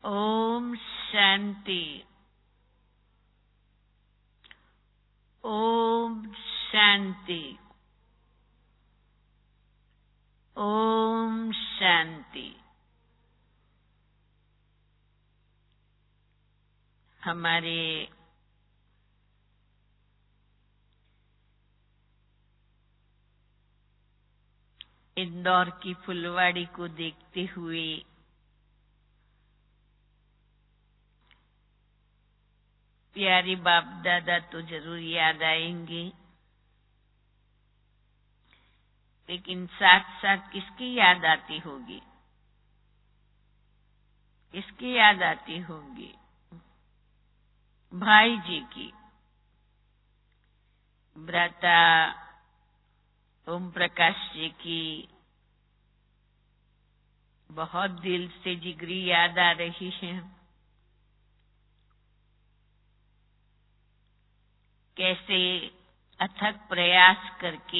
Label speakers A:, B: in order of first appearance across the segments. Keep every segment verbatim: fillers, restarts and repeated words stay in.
A: ओम शांति। ओम शांति। ओम शांति। हमारे इंदौर की फुलवाड़ी को देखते हुए प्यारे बाप दादा तो जरूर याद आएंगे, लेकिन साथ साथ किसकी याद आती होगी? किसकी याद आती होगी? भाई जी की। भ्राता ओम प्रकाश जी की बहुत दिल से जिगरी याद आ रही है। कैसे अथक प्रयास करके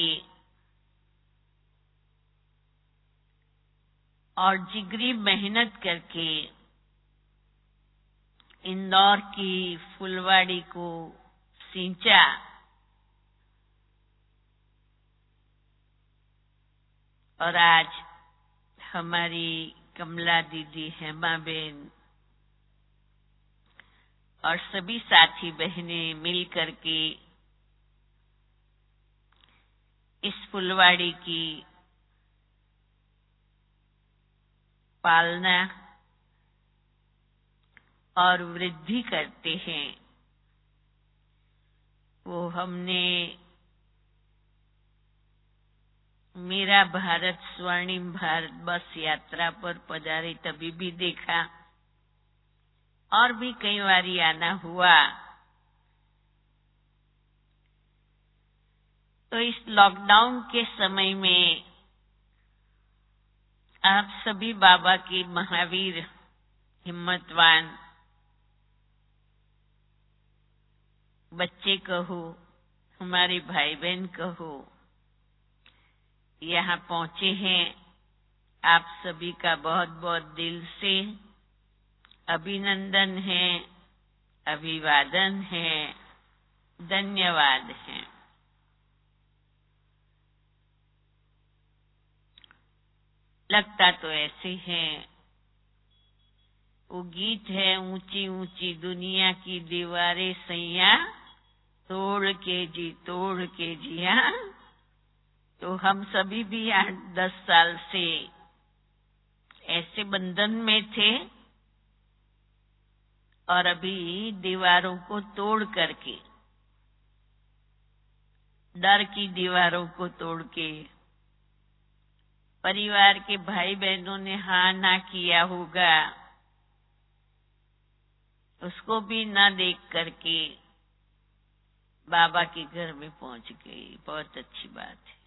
A: और जिगरी मेहनत करके इंदौर की फुलवाड़ी को सींचा और आज हमारी कमला दीदी, हेमा बेन और सभी साथी बहनें मिल करके इस फुलवाड़ी की पालना और वृद्धि करते हैं। वो हमने मेरा भारत स्वर्णिम भारत बस यात्रा पर पधारे तभी भी देखा और भी कई बारी आना हुआ। तो इस लॉकडाउन के समय में आप सभी बाबा के महावीर, हिम्मतवान बच्चे कहो, हमारे भाई बहन कहो, यहाँ पहुंचे हैं। आप सभी का बहुत बहुत दिल से अभिनंदन है, अभिवादन है, धन्यवाद है। लगता तो ऐसे है, वो गीत है, ऊंची ऊंची दुनिया की दीवारें सैया तोड़ के जी तोड़ के जी। हाँ, तो हम सभी भी आठ दस साल से ऐसे बंधन में थे और अभी दीवारों को तोड़ करके, डर की दीवारों को तोड़ के, परिवार के भाई बहनों ने हाँ ना किया होगा उसको भी ना देख करके बाबा के घर में पहुंच गई। बहुत अच्छी बात है।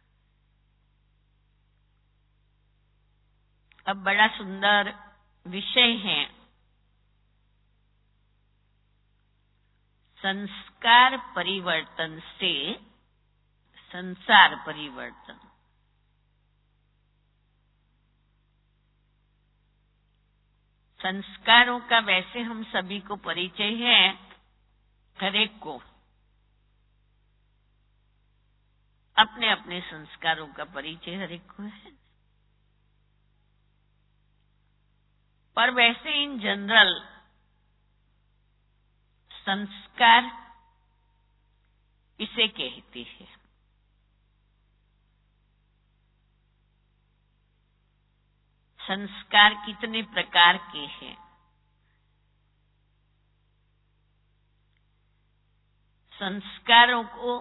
A: अब बड़ा सुंदर विषय है, संस्कार परिवर्तन से संसार परिवर्तन। संस्कारों का वैसे हम सभी को परिचय है, हर एक को अपने अपने संस्कारों का परिचय हर एक को है। पर वैसे इन जनरल संस्कार किसे कहते हैं? संस्कार कितने प्रकार के हैं? संस्कारों को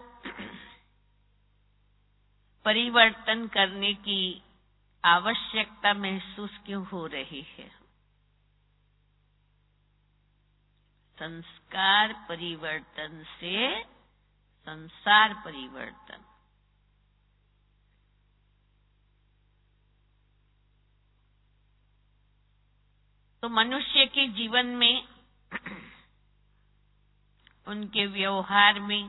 A: परिवर्तन करने की आवश्यकता महसूस क्यों हो रही है? संस्कार परिवर्तन से संसार परिवर्तन। तो मनुष्य के जीवन में, उनके व्यवहार में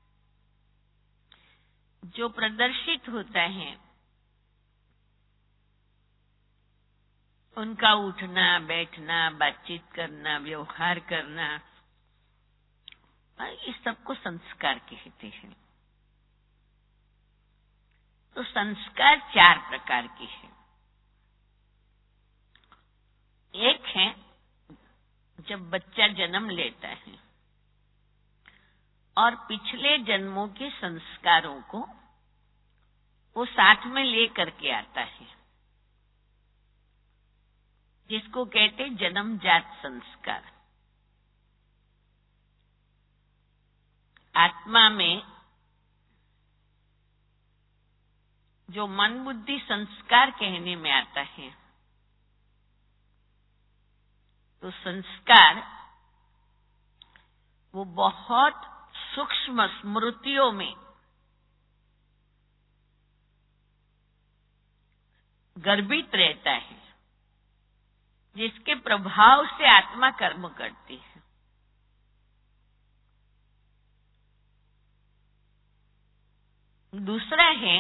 A: जो प्रदर्शित होता है, उनका उठना बैठना, बातचीत करना, व्यवहार करना, इस सबको संस्कार कहते हैं। तो संस्कार चार प्रकार के हैं। एक है जब बच्चा जन्म लेता है और पिछले जन्मों के संस्कारों को वो साथ में ले करके आता है, जिसको कहते हैं जन्मजात संस्कार। आत्मा में जो मन बुद्धि संस्कार कहने में आता है, तो संस्कार वो बहुत सूक्ष्म स्मृतियों में गर्भित रहता है, जिसके प्रभाव से आत्मा कर्म करती है। दूसरा है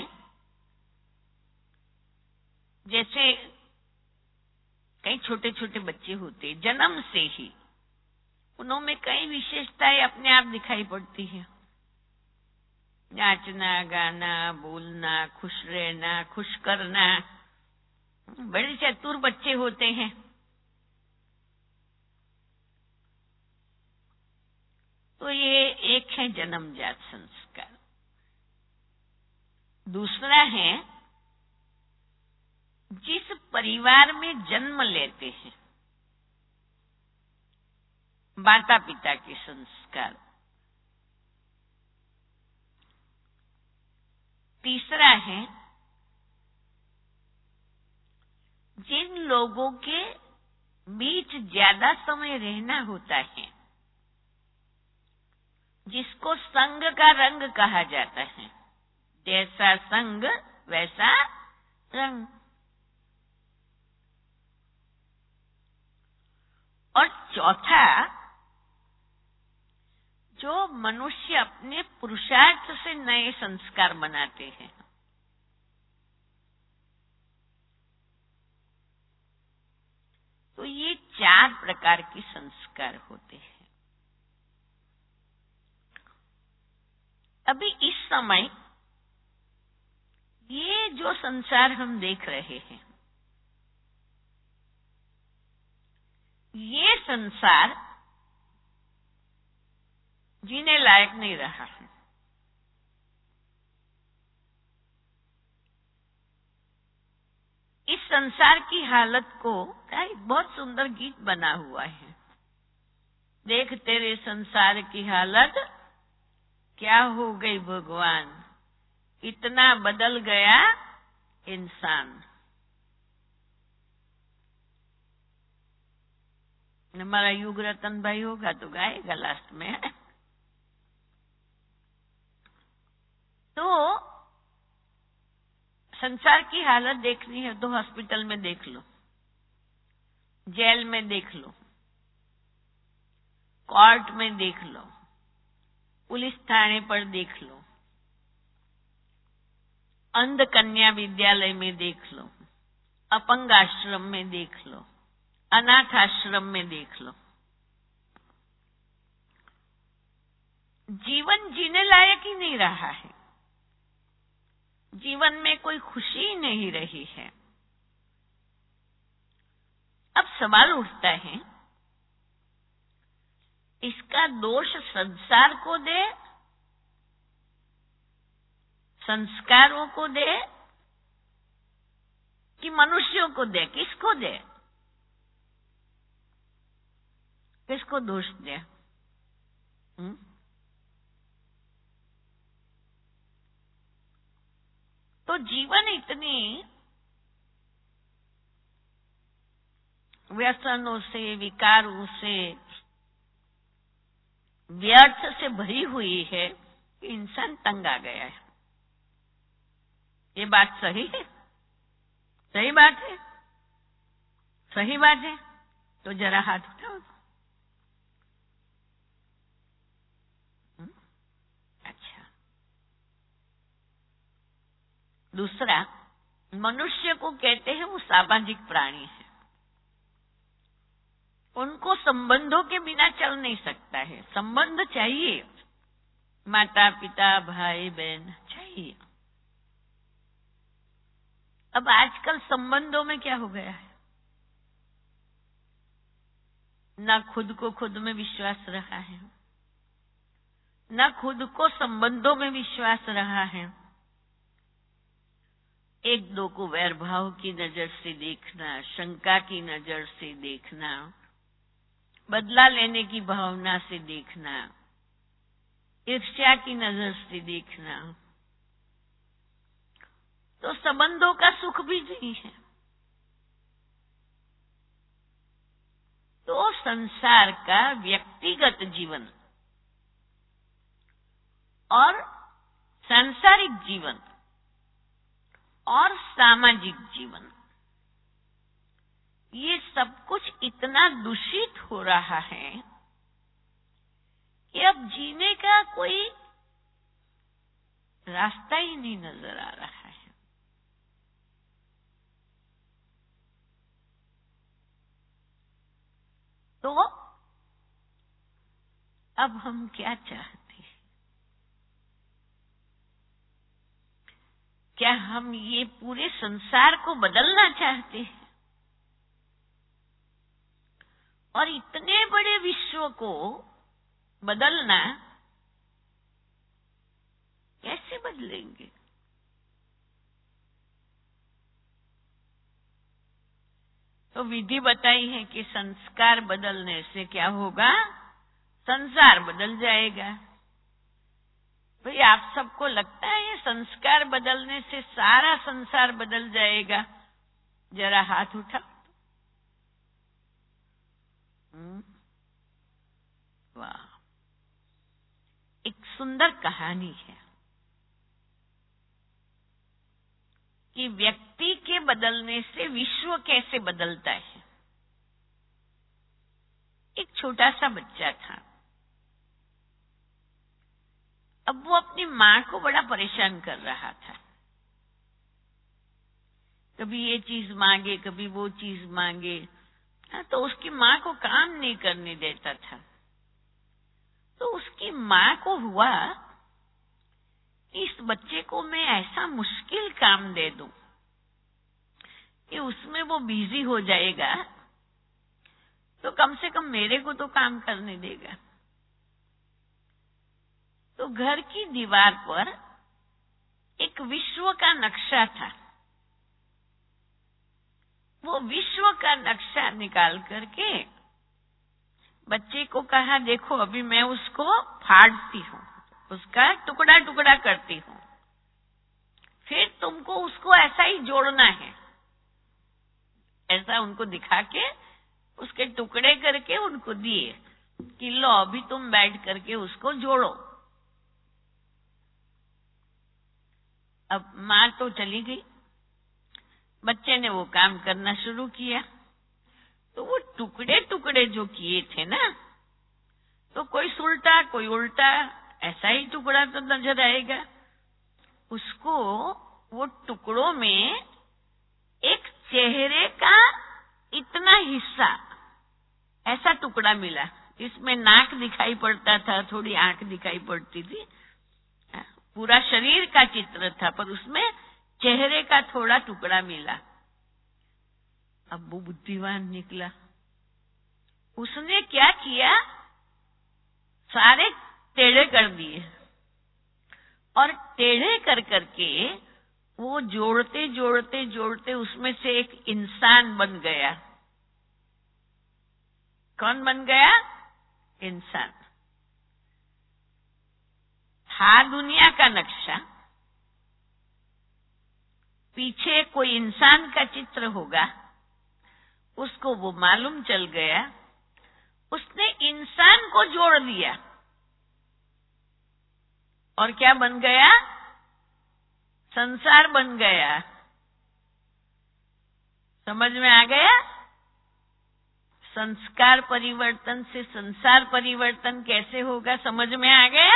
A: जैसे कई छोटे छोटे बच्चे होते, जन्म से ही उनमें कई विशेषताएं अपने आप दिखाई पड़ती है। नाचना, गाना, बोलना, खुश रहना, खुश करना, बड़े चतुर बच्चे होते हैं। तो ये एक है जन्मजात संस्कार। दूसरा है जिस परिवार में जन्म लेते हैं, माता पिता के संस्कार। तीसरा है जिन लोगों के बीच ज्यादा समय रहना होता है, जिसको संग का रंग कहा जाता है। जैसा संग वैसा रंग। और चौथा, जो मनुष्य अपने पुरुषार्थ से नए संस्कार बनाते हैं। तो ये चार प्रकार के संस्कार होते हैं। अभी इस समय ये जो संसार हम देख रहे हैं, ये संसार जीने लायक नहीं रहा है। इस संसार की हालत को एक बहुत सुंदर गीत बना हुआ है। देख तेरे संसार की हालत क्या हो गई भगवान, इतना बदल गया इंसान। हमारा युग रतन भाई होगा तो गाएगा लास्ट में। तो संसार की हालत देखनी है तो हॉस्पिटल में देख लो, जेल में देख लो, कोर्ट में देख लो, पुलिस थाने पर देख लो, अंध कन्या विद्यालय में देख लो, अपंग आश्रम में देख लो, अनाथ आश्रम में देख लो। जीवन जीने लायक ही नहीं रहा है। जीवन में कोई खुशी नहीं रही है। अब सवाल उठता है, इसका दोष संसार को दे, संस्कारों को दे, कि मनुष्यों को दे? किसको दे? किसको दोष दे? हुँ? तो जीवन इतनी व्यसनों से, विकारों से, व्यर्थ से भरी हुई है कि इंसान तंग आ गया है। ये बात सही है? सही बात है? सही बात है तो जरा हाथ उठाओ। अच्छा, दूसरा, मनुष्य को कहते हैं वो सामाजिक प्राणी है। उनको संबंधों के बिना चल नहीं सकता है। संबंध चाहिए, माता पिता भाई बहन चाहिए। अब आजकल संबंधों में क्या हो गया है, ना खुद को खुद में विश्वास रहा है, ना खुद को संबंधों में विश्वास रहा है। एक दो को वैर भाव की नजर से देखना, शंका की नजर से देखना, बदला लेने की भावना से देखना, ईर्ष्या की नजर से देखना, तो संबंधों का सुख भी नहीं है। तो संसार का व्यक्तिगत जीवन और सांसारिक जीवन और सामाजिक जीवन, ये सब कुछ इतना दूषित हो रहा है कि अब जीने का कोई रास्ता ही नहीं नजर आ रहा है। तो अब हम क्या चाहते हैं? क्या हम ये पूरे संसार को बदलना चाहते हैं? और इतने बड़े विश्व को बदलना कैसे बदलेंगे? तो विधि बताई है कि संस्कार बदलने से क्या होगा, संसार बदल जाएगा। भाई आप सबको लगता है ये संस्कार बदलने से सारा संसार बदल जाएगा? जरा हाथ उठाओ। वाह, एक सुंदर कहानी है कि व्यक्ति के बदलने से विश्व कैसे बदलता है। एक छोटा सा बच्चा था। अब वो अपनी माँ को बड़ा परेशान कर रहा था। कभी ये चीज मांगे, कभी वो चीज मांगे, तो उसकी माँ को काम नहीं करने देता था। तो उसकी माँ को हुआ इस बच्चे को मैं ऐसा मुश्किल काम दे दूं कि उसमें वो बिजी हो जाएगा, तो कम से कम मेरे को तो काम करने देगा। तो घर की दीवार पर एक विश्व का नक्शा था। वो विश्व का नक्शा निकाल करके बच्चे को कहा, देखो अभी मैं उसको फाड़ती हूँ, उसका टुकड़ा टुकड़ा करती हूँ, फिर तुमको उसको ऐसा ही जोड़ना है। ऐसा उनको दिखा के उसके टुकड़े करके उनको दिए कि लो अभी तुम बैठ करके उसको जोड़ो। अब माँ तो चली गई, बच्चे ने वो काम करना शुरू किया। तो वो टुकड़े टुकड़े जो किए थे ना, तो कोई सुलटा कोई उल्टा, ऐसा ही टुकड़ा तो नजर आएगा। उसको वो टुकड़ों में एक चेहरे का इतना हिस्सा, ऐसा टुकड़ा मिला। इसमें नाक दिखाई पड़ता था, थोड़ी आंख दिखाई पड़ती थी, पूरा शरीर का चित्र था, पर उसमें चेहरे का थोड़ा टुकड़ा मिला। अब वो बुद्धिमान निकला। उसने क्या किया, सारे टेढ़े कर दिए और टेढ़े कर करके वो जोड़ते जोड़ते जोड़ते उसमें से एक इंसान बन गया। कौन बन गया? इंसान। था दुनिया का नक्शा, पीछे कोई इंसान का चित्र होगा, उसको वो मालूम चल गया। उसने इंसान को जोड़ दिया और क्या बन गया? संसार बन गया। समझ में आ गया? संस्कार परिवर्तन से संसार परिवर्तन कैसे होगा, समझ में आ गया?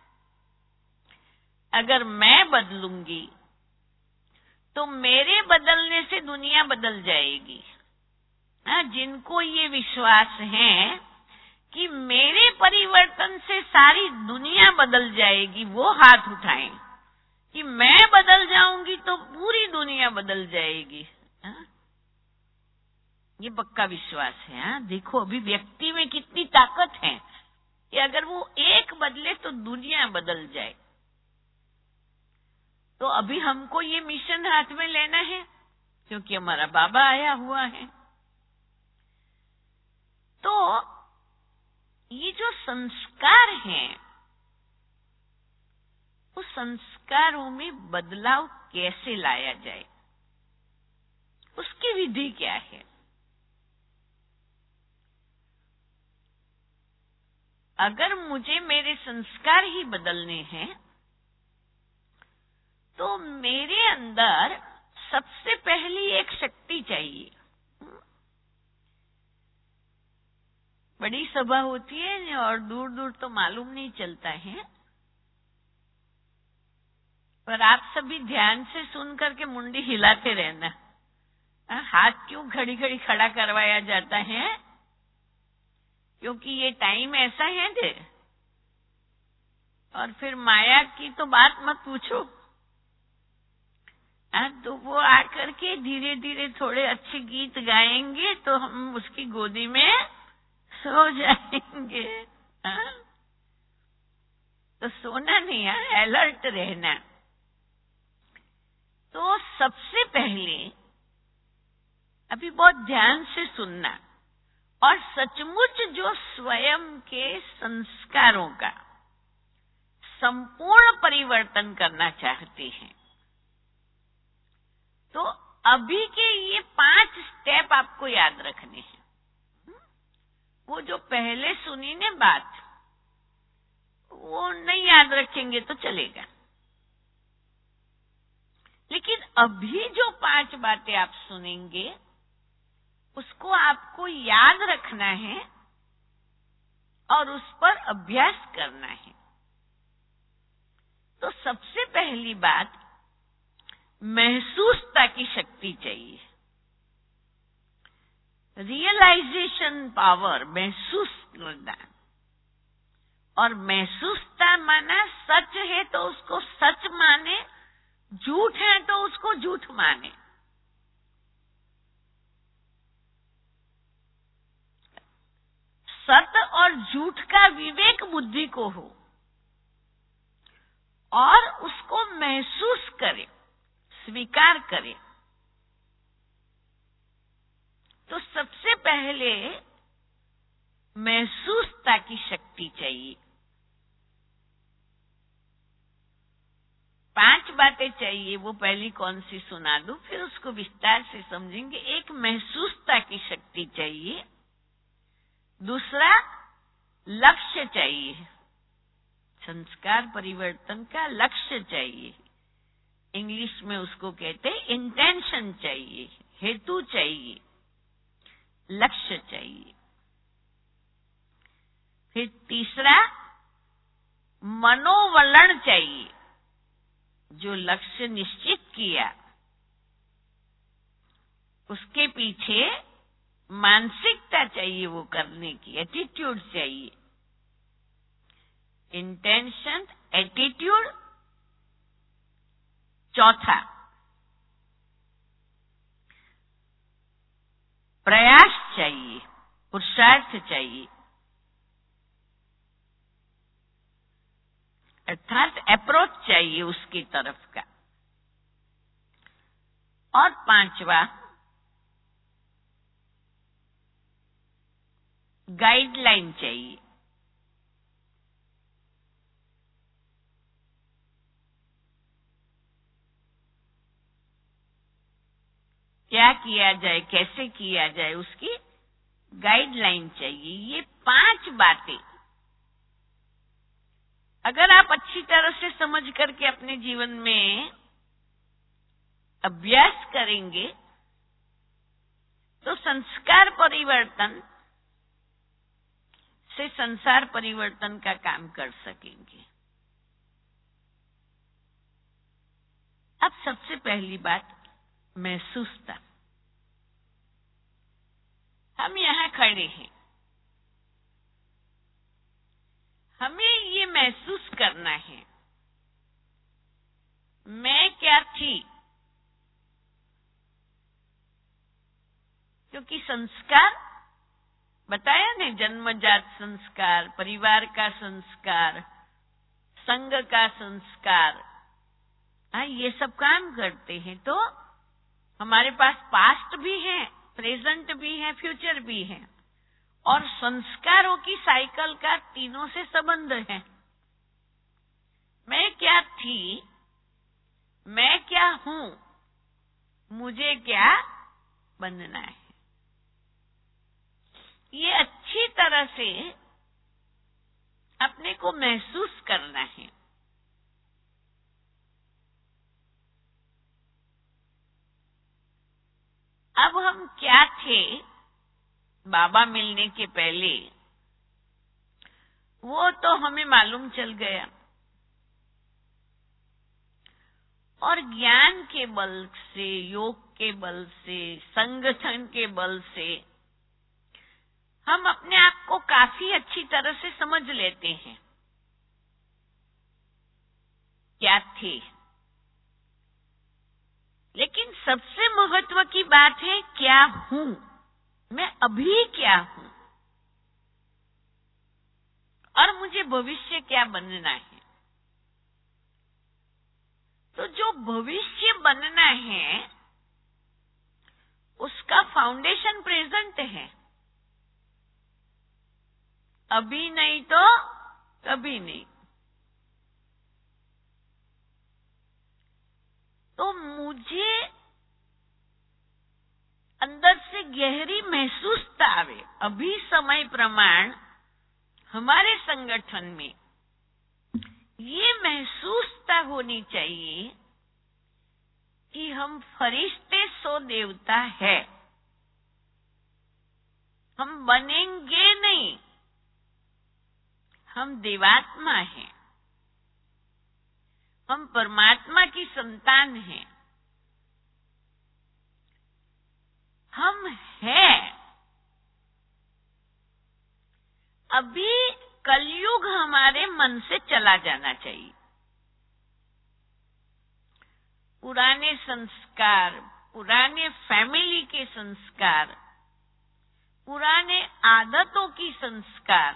A: अगर मैं बदलूंगी तो मेरे बदलने से दुनिया बदल जाएगी। हाँ, जिनको ये विश्वास है कि मेरे परिवर्तन से सारी दुनिया बदल जाएगी, वो हाथ उठाएं। कि मैं बदल जाऊंगी तो पूरी दुनिया बदल जाएगी। हाँ? ये पक्का विश्वास है। हाँ? देखो अभी व्यक्ति में कितनी ताकत है कि अगर वो एक बदले तो दुनिया बदल जाए। तो अभी हमको ये मिशन हाथ में लेना है क्योंकि हमारा बाबा आया हुआ है। तो ये जो संस्कार हैं, उस संस्कारों में बदलाव कैसे लाया जाए, उसकी विधि क्या है? अगर मुझे मेरे संस्कार ही बदलने हैं तो मेरे अंदर सबसे पहली एक शक्ति चाहिए। बड़ी सभा होती है और दूर दूर तो मालूम नहीं चलता है, पर आप सभी ध्यान से सुन करके मुंडी हिलाते रहना। हाथ क्यों घड़ी घड़ी खड़ा करवाया जाता है? क्योंकि ये टाइम ऐसा है दे। और फिर माया की तो बात मत पूछो। आ, तो वो आकर के धीरे धीरे थोड़े अच्छे गीत गाएंगे तो हम उसकी गोदी में सो जाएंगे। आ? तो सोना नहीं है, अलर्ट रहना। तो सबसे पहले अभी बहुत ध्यान से सुनना और सचमुच जो स्वयं के संस्कारों का संपूर्ण परिवर्तन करना चाहते हैं तो अभी के ये पांच स्टेप आपको याद रखने हैं। वो जो पहले सुनी ने बात, वो नहीं याद रखेंगे तो चलेगा, लेकिन अभी जो पांच बातें आप सुनेंगे उसको आपको याद रखना है और उस पर अभ्यास करना है। तो सबसे पहली बात, महसूसता की शक्ति चाहिए। रियलाइजेशन पावर, महसूस करना। और महसूसता माना सच है तो उसको सच माने, झूठ है तो उसको झूठ माने। सत्य और झूठ का विवेक बुद्धि को हो और उसको महसूस करे, स्वीकार करे। तो सबसे पहले महसूसता की शक्ति चाहिए। पांच बातें चाहिए, वो पहली कौन सी सुना दूं, फिर उसको विस्तार से समझेंगे। एक, महसूसता की शक्ति चाहिए। दूसरा, लक्ष्य चाहिए, संस्कार परिवर्तन का लक्ष्य चाहिए। इंग्लिश में उसको कहते हैं इंटेंशन चाहिए, हेतु चाहिए, लक्ष्य चाहिए। फिर तीसरा, मनोवलन चाहिए, जो लक्ष्य निश्चित किया उसके पीछे मानसिकता चाहिए, वो करने की एटीट्यूड चाहिए। Intention, attitude. चौथा, प्रयास चाहिए, पुरुषार्थ चाहिए, अर्थात अप्रोच चाहिए उसकी तरफ का। और पांचवा, गाइडलाइन चाहिए। क्या किया जाए, कैसे किया जाए, उसकी गाइडलाइन चाहिए। ये पांच बातें अगर आप अच्छी तरह से समझ करके अपने जीवन में अभ्यास करेंगे तो संस्कार परिवर्तन से संसार परिवर्तन का काम कर सकेंगे। अब सबसे पहली बात, महसूसता। हम यहाँ खड़े हैं, हमें ये महसूस करना है मैं क्या थी, क्योंकि संस्कार बताया ने, जन्मजात संस्कार, परिवार का संस्कार, संघ का संस्कार, हाँ ये सब काम करते हैं। तो हमारे पास पास्ट भी है, प्रेजेंट भी है, फ्यूचर भी है, और संस्कारों की साइकिल का तीनों से संबंध है। मैं क्या थी, मैं क्या हूं, मुझे क्या बनना है, ये अच्छी तरह से अपने को महसूस करना है। अब हम क्या थे बाबा मिलने के पहले, वो तो हमें मालूम चल गया, और ज्ञान के बल से, योग के बल से, संगठन के बल से हम अपने आप को काफी अच्छी तरह से समझ लेते हैं क्या थे। लेकिन सबसे महत्व की बात है क्या हूं, मैं अभी क्या हूं, और मुझे भविष्य क्या बनना है। तो जो भविष्य बनना है उसका फाउंडेशन प्रेजेंट है, अभी नहीं तो कभी नहीं। तो मुझे अंदर से गहरी महसूसता आवे, अभी समय प्रमाण हमारे संगठन में ये महसूसता होनी चाहिए कि हम फरिश्ते सो देवता है, हम बनेंगे नहीं, हम देवात्मा हैं, हम परमात्मा की संतान हैं, हम हैं। अभी कलयुग हमारे मन से चला जाना चाहिए। पुराने संस्कार, पुराने फैमिली के संस्कार, पुराने आदतों की संस्कार,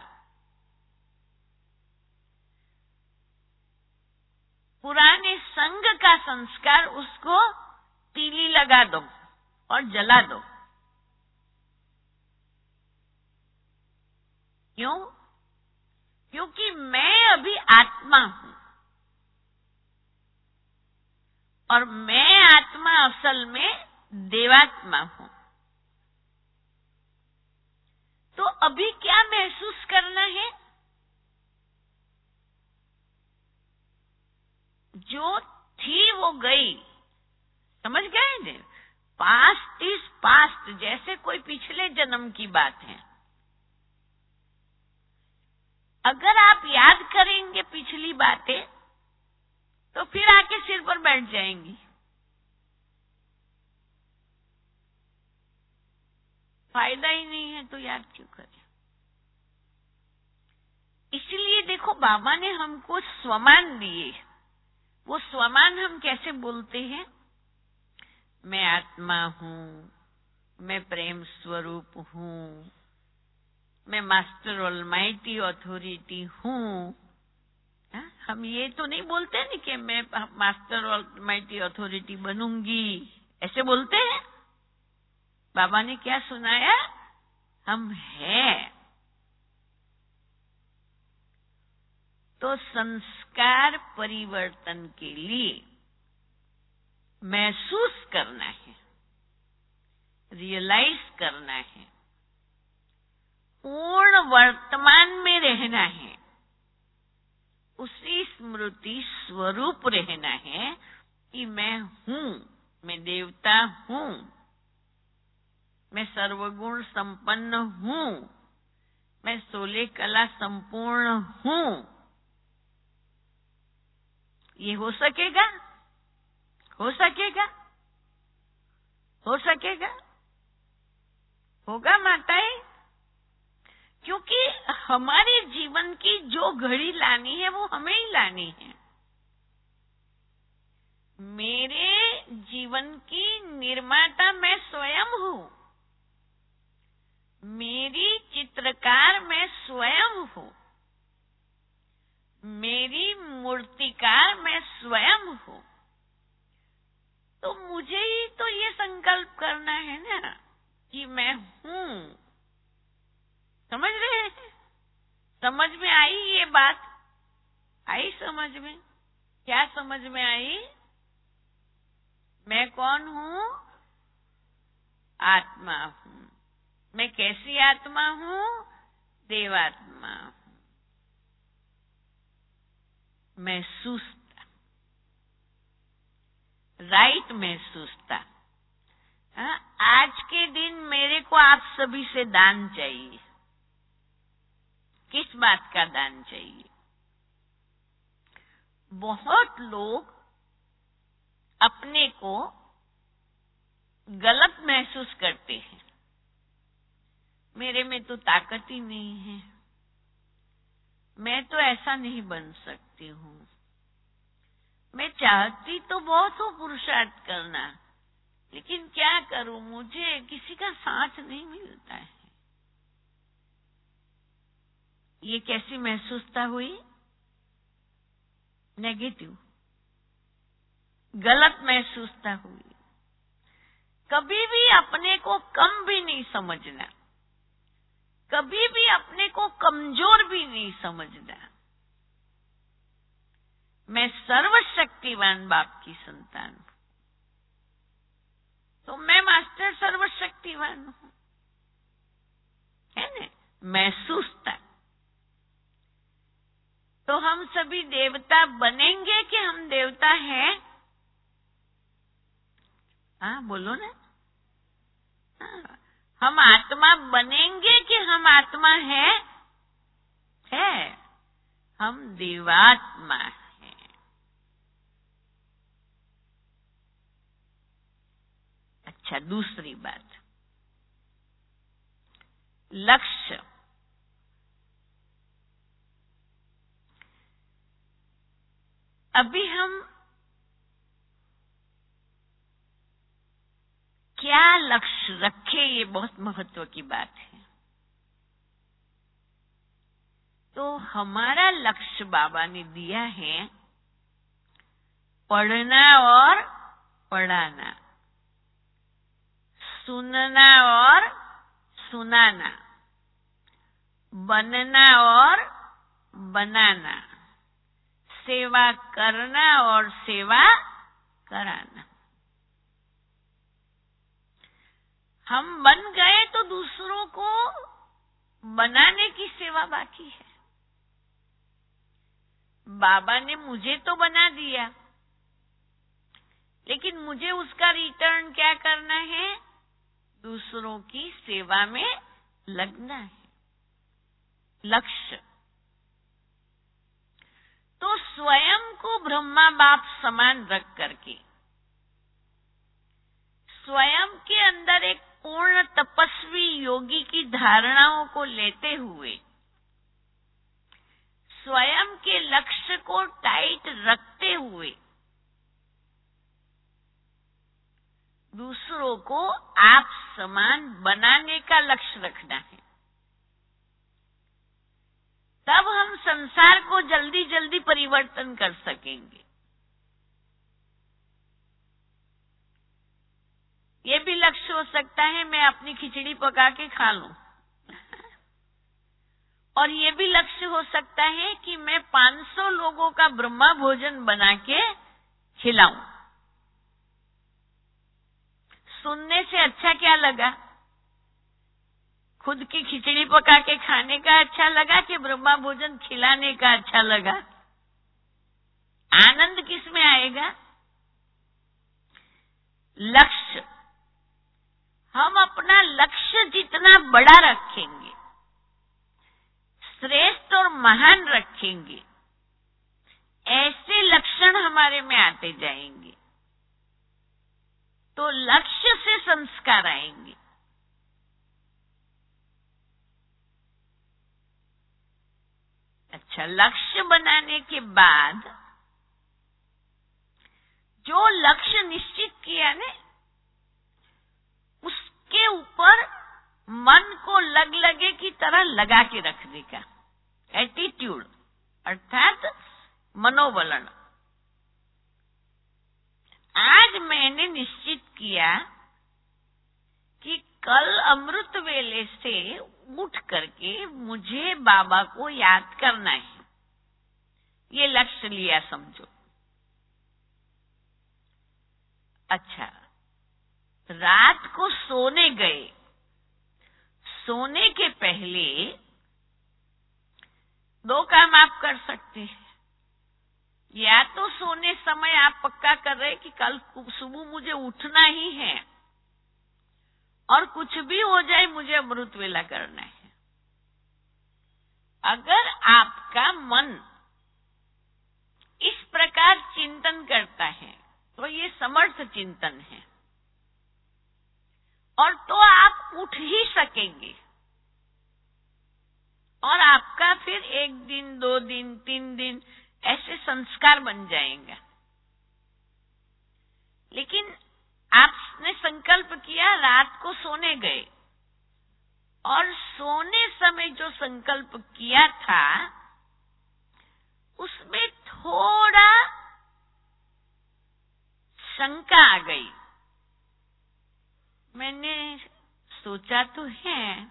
A: पुराने संग का संस्कार, उसको तीली लगा दो और जला दो। क्यों? क्योंकि मैं अभी आत्मा हूं, और मैं आत्मा असल में देवात्मा हूं। तो अभी क्या महसूस करना है? जो थी वो गई, समझ गए ने? पास्ट इज पास्ट, जैसे कोई पिछले जन्म की बात है। अगर आप याद करेंगे पिछली बातें तो फिर आके सिर पर बैठ जाएंगी। फायदा ही नहीं है तो याद क्यों करें। इसलिए देखो, बाबा ने हमको स्वमान दिए। वो स्वमान हम कैसे बोलते हैं? मैं आत्मा हूं, मैं प्रेम स्वरूप हूं, मैं मास्टर ऑलमाइटी अथॉरिटी हूं। हम ये तो नहीं बोलते ना कि मैं मास्टर ऑलमाइटी अथॉरिटी बनूंगी, ऐसे बोलते हैं। बाबा ने क्या सुनाया? हम हैं। तो संस्कार परिवर्तन के लिए महसूस करना है, रियलाइज करना है, पूर्ण वर्तमान में रहना है, उसी स्मृति स्वरूप रहना है कि मैं हूं, मैं देवता हूं, मैं सर्वगुण संपन्न हूं, मैं सोलह कला संपूर्ण हूं। ये हो सकेगा? हो सकेगा? हो सकेगा? होगा माताएं? क्योंकि हमारे जीवन की जो घड़ी लानी है वो हमें ही लानी है। मेरे जीवन की निर्माता मैं स्वयं हूँ, मेरी चित्रकार मैं स्वयं हूँ, मेरी मूर्तिकार मैं स्वयं हूँ। तो मुझे ही तो ये संकल्प करना है ना कि मैं हूँ। समझ रहे हैं? समझ में आई ये बात? आई समझ में? क्या समझ में आई? मैं कौन हूँ? आत्मा हूँ। मैं कैसी आत्मा हूँ? देवात्मा हूँ। मैं सुस्ता, राइट, मैं सुस्ता। आज के दिन मेरे को आप सभी से दान चाहिए। किस बात का दान चाहिए? बहुत लोग अपने को गलत महसूस करते हैं। मेरे में तो ताकत ही नहीं है, मैं तो ऐसा नहीं बन सकती हूँ। मैं चाहती तो बहुत हूँ पुरुषार्थ करना, लेकिन क्या करूं, मुझे किसी का साथ नहीं मिलता है। ये कैसी महसूसता हुई? नेगेटिव, गलत महसूसता हुई। कभी भी अपने को कम भी नहीं समझना, कभी भी अपने को कमजोर भी नहीं समझना। मैं सर्वशक्तिवान बाप की संतान हूं, तो मैं मास्टर सर्वशक्तिवान हूं, है ना? महसूसता। तो हम सभी देवता बनेंगे कि हम देवता हैं? हाँ बोलो ना। हाँ, हम आत्मा बनेंगे कि हम आत्मा है? है, हम देवात्मा हैं। अच्छा, दूसरी बात, लक्ष्य। अभी हम क्या लक्ष्य रखे, ये बहुत महत्व की बात है। तो हमारा लक्ष्य बाबा ने दिया है पढ़ना और पढ़ाना, सुनना और सुनाना, बनना और बनाना, सेवा करना और सेवा कराना। हम बन गए तो दूसरों को बनाने की सेवा बाकी है। बाबा ने मुझे तो बना दिया, लेकिन मुझे उसका रिटर्न क्या करना है? दूसरों की सेवा में लगना है। लक्ष्य तो स्वयं को ब्रह्मा बाप समान रख करके, स्वयं के अंदर एक पूर्ण तपस्वी योगी की धारणाओं को लेते हुए, स्वयं के लक्ष्य को टाइट रखते हुए दूसरों को आप समान बनाने का लक्ष्य रखना है। तब हम संसार को जल्दी जल्दी परिवर्तन कर सकेंगे। ये भी लक्ष्य हो सकता है मैं अपनी खिचड़ी पका के खा लूं, और ये भी लक्ष्य हो सकता है कि मैं पाँच सौ लोगों का ब्रह्मा भोजन बना के खिलाऊं। सुनने से अच्छा क्या लगा? खुद की खिचड़ी पका के खाने का अच्छा लगा कि ब्रह्मा भोजन खिलाने का अच्छा लगा? आनंद किस में आएगा? लक्ष्य, हम अपना लक्ष्य जितना बड़ा रखेंगे, श्रेष्ठ और महान रखेंगे, ऐसे लक्षण हमारे में आते जाएंगे। तो लक्ष्य से संस्कार आएंगे। अच्छा, लक्ष्य बनाने के बाद जो लक्ष्य निश्चित किया ने, उसके ऊपर मन को लग लगे की तरह लगा के रखने का एटीट्यूड, अर्थात मनोवलन। आज मैंने निश्चित किया कि कल अमृत वेले से उठ करके मुझे बाबा को याद करना है, ये लक्ष्य लिया समझो। अच्छा, रात को सोने गए, सोने के पहले दो काम आप कर सकते हैं। या तो सोने समय आप पक्का कर रहे कि कल सुबह मुझे उठना ही है और कुछ भी हो जाए मुझे अमृत वेला करना है। अगर आपका मन इस प्रकार चिंतन करता है तो ये समर्थ चिंतन है, और तो आप उठ ही सकेंगे और आपका फिर एक दिन, दो दिन, तीन दिन ऐसे संस्कार बन जाएगा। लेकिन आपने संकल्प किया, रात को सोने गए और सोने समय जो संकल्प किया था उसमें थोड़ा शंका आ गई। मैंने सोचा तो है,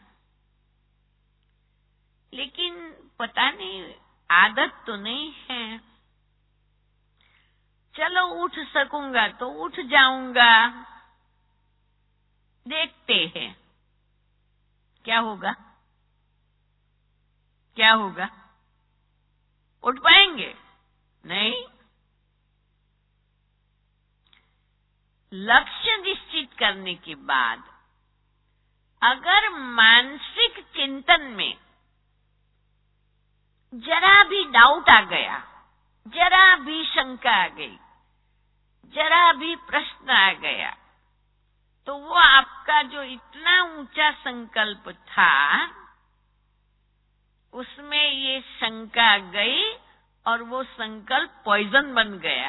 A: लेकिन पता नहीं आदत तो नहीं है। चलो उठ सकूंगा तो उठ जाऊंगा, देखते हैं क्या होगा। क्या होगा? उठ पाएंगे? नहीं। लक्ष्य निश्चित करने के बाद अगर मानसिक चिंतन में जरा भी डाउट आ गया, जरा भी शंका आ गई, जरा भी प्रश्न आ गया, तो वो आपका जो इतना ऊंचा संकल्प था उसमें ये शंका गई और वो संकल्प पॉइजन बन गया।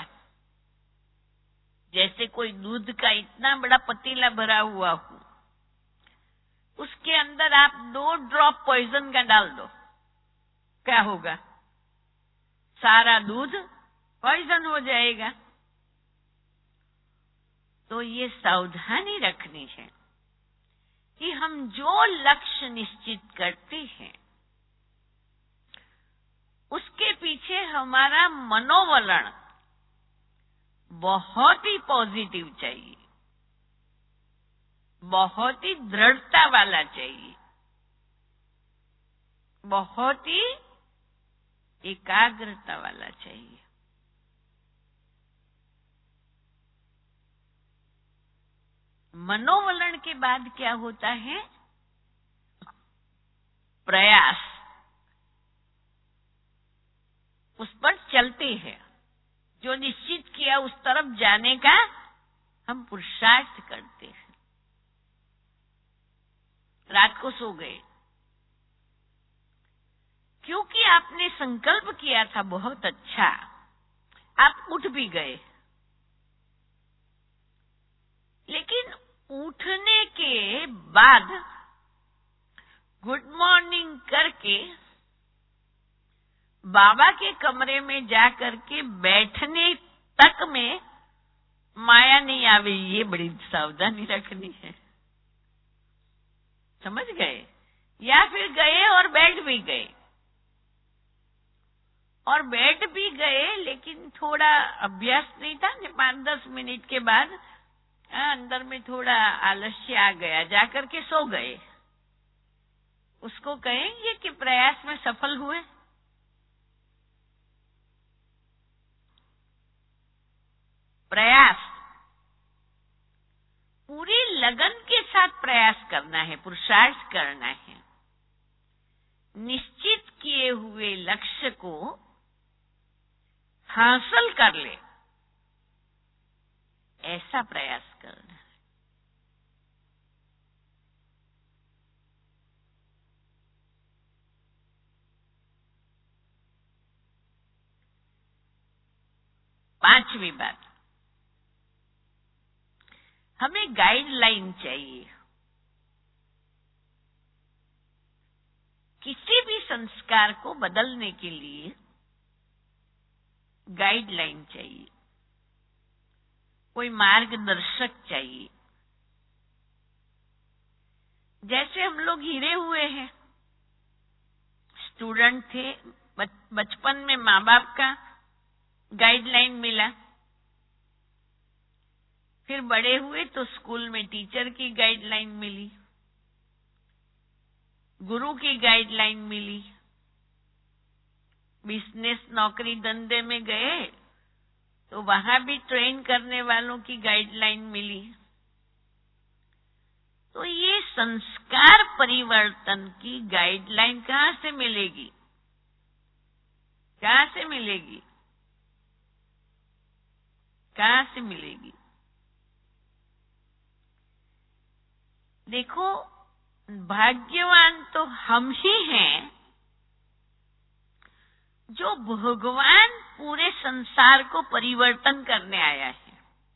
A: जैसे कोई दूध का इतना बड़ा पतीला भरा हुआ हो, उसके अंदर आप दो ड्रॉप पॉइजन का डाल दो, क्या होगा? सारा दूध पॉइजन हो जाएगा। तो ये सावधानी रखनी है कि हम जो लक्ष्य निश्चित करते हैं उसके पीछे हमारा मनोवलन बहुत ही पॉजिटिव चाहिए, बहुत ही दृढ़ता वाला चाहिए, बहुत ही एकाग्रता वाला चाहिए। मनोवलन के बाद क्या होता है? प्रयास। उस पर चलते हैं, जो निश्चित किया उस तरफ जाने का हम पुरुषार्थ करते हैं। रात को सो गए क्योंकि आपने संकल्प किया था बहुत अच्छा, आप उठ भी गए, लेकिन उठने के बाद गुड मॉर्निंग करके बाबा के कमरे में जा करके बैठने तक में माया नहीं आवे, ये बड़ी सावधानी रखनी है। समझ गए? या फिर गए और बैठ भी गए, और बैठ भी गए लेकिन थोड़ा अभ्यास नहीं था, पांच दस मिनट के बाद अंदर में थोड़ा आलस्य आ गया, जाकर के सो गए। उसको कहेंगे कि प्रयास में सफल हुए? प्रयास पूरी लगन के साथ प्रयास करना है, पुरुषार्थ करना है। निश्चित किए हुए लक्ष्य को हासिल कर ले, ऐसा प्रयास करना है। पांचवी बात, हमें गाइडलाइन चाहिए। किसी भी संस्कार को बदलने के लिए गाइडलाइन चाहिए, कोई मार्गदर्शक चाहिए। जैसे हम लोग हिरे हुए हैं, स्टूडेंट थे, बचपन में माँ बाप का गाइडलाइन मिला, फिर बड़े हुए तो स्कूल में टीचर की गाइडलाइन मिली, गुरु की गाइडलाइन मिली, बिजनेस नौकरी धंधे में गए तो वहां भी ट्रेन करने वालों की गाइडलाइन मिली। तो ये संस्कार परिवर्तन की गाइडलाइन कहां से मिलेगी? कहां से मिलेगी? कहां से मिलेगी? देखो, भाग्यवान तो हम ही हैं जो भगवान पूरे संसार को परिवर्तन करने आया है।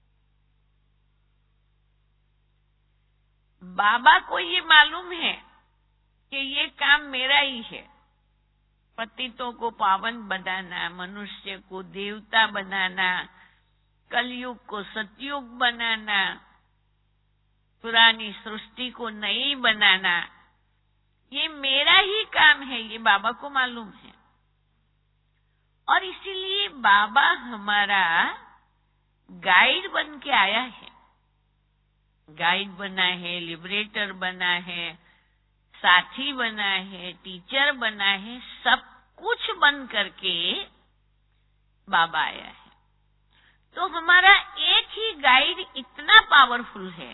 A: बाबा को ये मालूम है कि ये काम मेरा ही है, पतितों को पावन बनाना, मनुष्य को देवता बनाना, कलयुग को सतयुग बनाना, पुरानी सृष्टि को नई बनाना, ये मेरा ही काम है, ये बाबा को मालूम है। और इसीलिए बाबा हमारा गाइड बन के आया है, गाइड बना है, लिबरेटर बना है, साथी बना है, टीचर बना है, सब कुछ बन करके बाबा आया है। तो हमारा एक ही गाइड इतना पावरफुल है